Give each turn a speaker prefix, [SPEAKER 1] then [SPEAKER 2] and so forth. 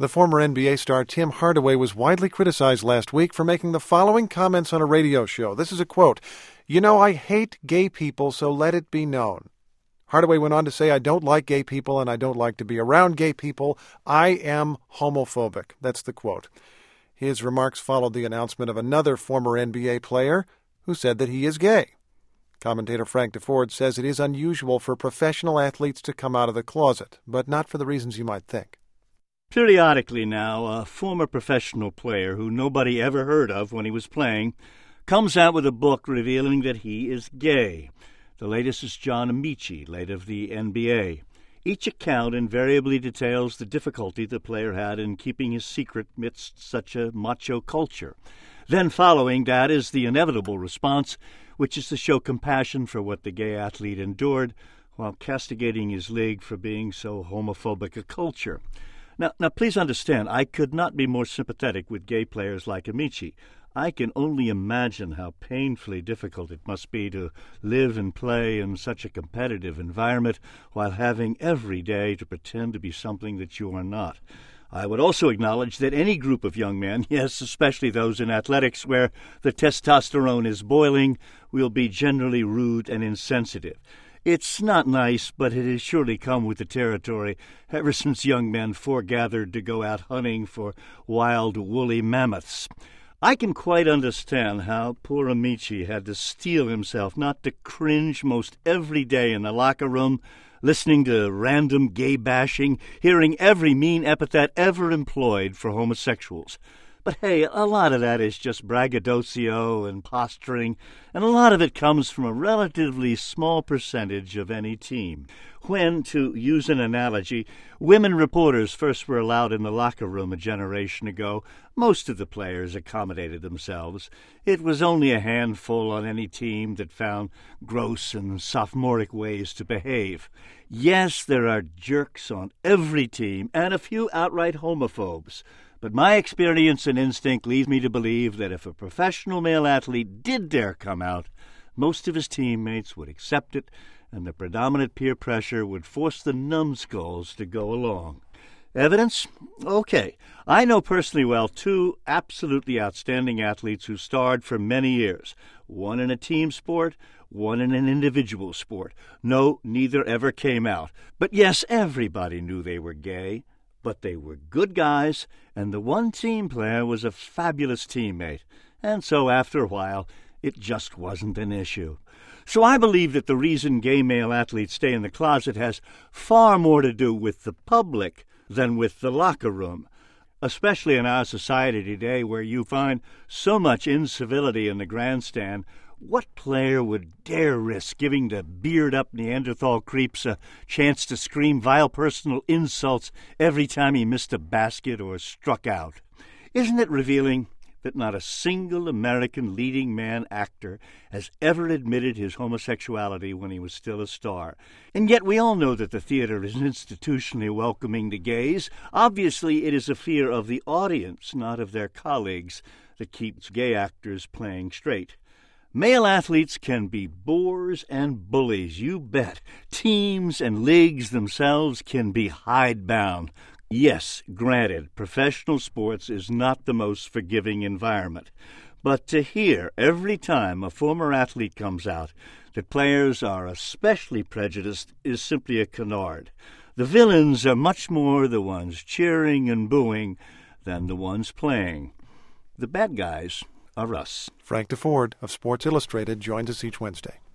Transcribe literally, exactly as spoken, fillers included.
[SPEAKER 1] The former N B A star Tim Hardaway was widely criticized last week for making the following comments on a radio show. This is a quote. "You know, I hate gay people, so let it be known." Hardaway went on to say, "I don't like gay people and I don't like to be around gay people. I am homophobic." That's the quote. His remarks followed the announcement of another former N B A player who said that he is gay. Commentator Frank DeFord says it is unusual for professional athletes to come out of the closet, but not for the reasons you might think.
[SPEAKER 2] Periodically now, a former professional player who nobody ever heard of when he was playing comes out with a book revealing that he is gay. The latest is John Amici, late of the N B A. Each account invariably details the difficulty the player had in keeping his secret amidst such a macho culture. Then following that is the inevitable response, which is to show compassion for what the gay athlete endured while castigating his league for being so homophobic a culture. Now, now, please understand, I could not be more sympathetic with gay players like Amici. I can only imagine how painfully difficult it must be to live and play in such a competitive environment while having every day to pretend to be something that you are not. I would also acknowledge that any group of young men, yes, especially those in athletics where the testosterone is boiling, will be generally rude and insensitive. It's not nice, but it has surely come with the territory ever since young men foregathered to go out hunting for wild woolly mammoths. I can quite understand how poor Amici had to steel himself not to cringe most every day in the locker room, listening to random gay bashing, hearing every mean epithet ever employed for homosexuals. But hey, a lot of that is just braggadocio and posturing, and a lot of it comes from a relatively small percentage of any team. When, to use an analogy, women reporters first were allowed in the locker room a generation ago, most of the players accommodated themselves. It was only a handful on any team that found gross and sophomoric ways to behave. Yes, there are jerks on every team, and a few outright homophobes. But my experience and instinct leads me to believe that if a professional male athlete did dare come out, most of his teammates would accept it, and the predominant peer pressure would force the numbskulls to go along. Evidence? Okay. I know personally well two absolutely outstanding athletes who starred for many years, one in a team sport, one in an individual sport. No, neither ever came out. But yes, everybody knew they were gay. But they were good guys, and the one team player was a fabulous teammate. And so after a while, it just wasn't an issue. So I believe that the reason gay male athletes stay in the closet has far more to do with the public than with the locker room, especially in our society today where you find so much incivility in the grandstand. What player would dare risk giving the beard-up Neanderthal creeps a chance to scream vile personal insults every time he missed a basket or struck out? Isn't it revealing that not a single American leading man actor has ever admitted his homosexuality when he was still a star? And yet we all know that the theater is institutionally welcoming to gays. Obviously, it is a fear of the audience, not of their colleagues, that keeps gay actors playing straight. Male athletes can be bores and bullies, you bet. Teams and leagues themselves can be hidebound. Yes, granted, professional sports is not the most forgiving environment. But to hear every time a former athlete comes out that players are especially prejudiced is simply a canard. The villains are much more the ones cheering and booing than the ones playing. The bad guys are us.
[SPEAKER 1] Frank DeFord of Sports Illustrated joins us each Wednesday.